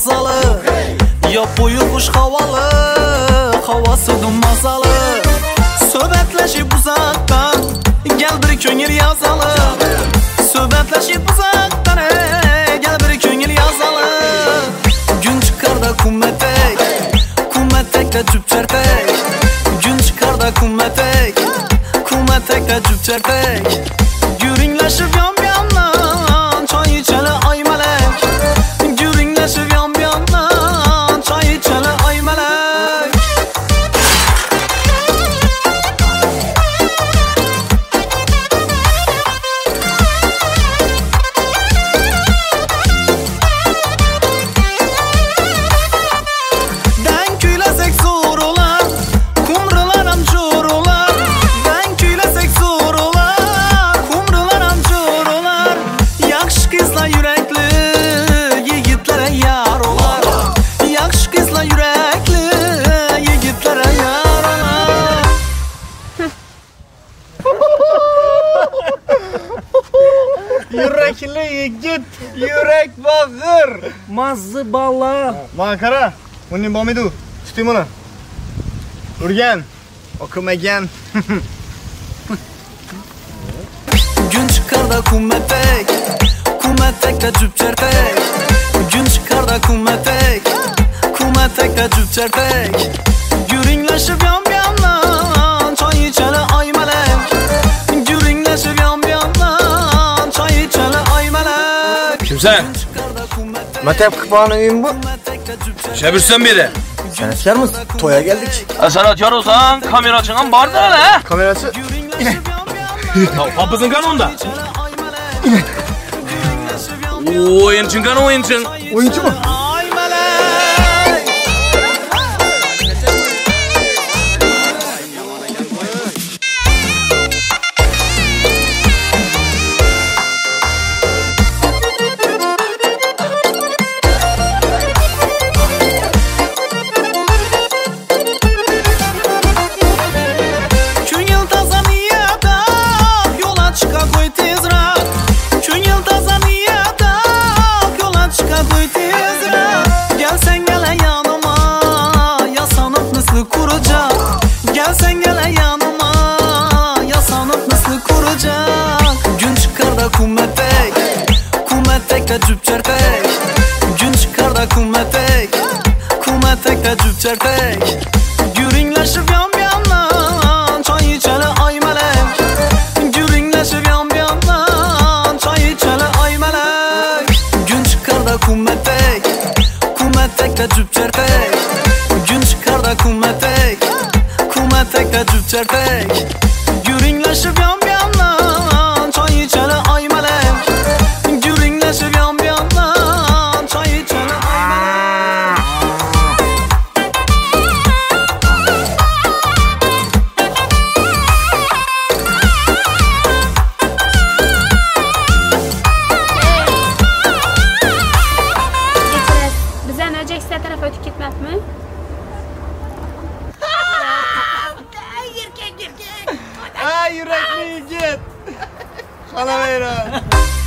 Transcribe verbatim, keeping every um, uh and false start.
mazalı, yap boyu kuş havalı, havası mazalı. Söhbətləşib uzaqdan, gel bir köngül yazalım. Söhbətləşib uzaqdan, gel bir köngül yazalım. Gün çıkar da kum etek, kum etekle cüp çertek. Gün çıkar da kum etek, kum etekle cüp çertek. Gürünləşib yan yandan, çay içəli ay melek. Gürünləşib yan yandan, çay içəli ay melek. Den küylesek zor olar, kumrular amcur olar. Den küylesek zor olar, kumrular amcur olar. Yakşı kızla yürekli yigitlere yar olar. Yakşı kızla yürekli yigitlere yar olar. Yürekli yigit, yürek bağır. Mazı bala. Mankara, bunun bomidu. Tutayım onu. Urgen, okumagen. Gün çıkar da kum etek, kum etekle cüp çertek. Gün çıkar da kum etek, kum etekle cüp çertek. Gürünləşib yan yandan, çay içəli ay melek. Gürünləşib yan yandan, çay içəli ay melek. Kimsen? Matep kıpağını uyum bu. Şebirsen biri. Sanatçılar mısın? Toya geldik. E sanatkar olsan kamera çıkan bardır hele. Kamerası. Papızın kanı onda. Oyuncun kanı oyuncun. Oyuncu mu? Ay melek. Künyıl taza niyada, yola çıka koy tezrak. Künyıl taza niyada, yola çıka koy tezrak. Gelsen gele yanıma, yasanıp misli kuracak. Gelsen gele yanıma, yasanıp misli kuracak. Gün çıkar da kum etek, kum etekle cüp çertek. Gün çıkar da kum etek, kum etekle cüp çertek. Gürünləşib yan yandan, çay içəli ay melek. Gürünləşib yan yandan, çay içəli ay melek. Gün çıkar da kum etek, kum etekle cüp çertek. Gün çıkar da kum etek, kum etekle cüp çertek. Gürünləşib yan yandan, çay içəli ay melek. Gürünləşib yan yandan, çay içəli ay melek. Geçiriz. Bize önce size tarafa ötüp gitmek mi? Ay yürekli yigit. Sana ver ha.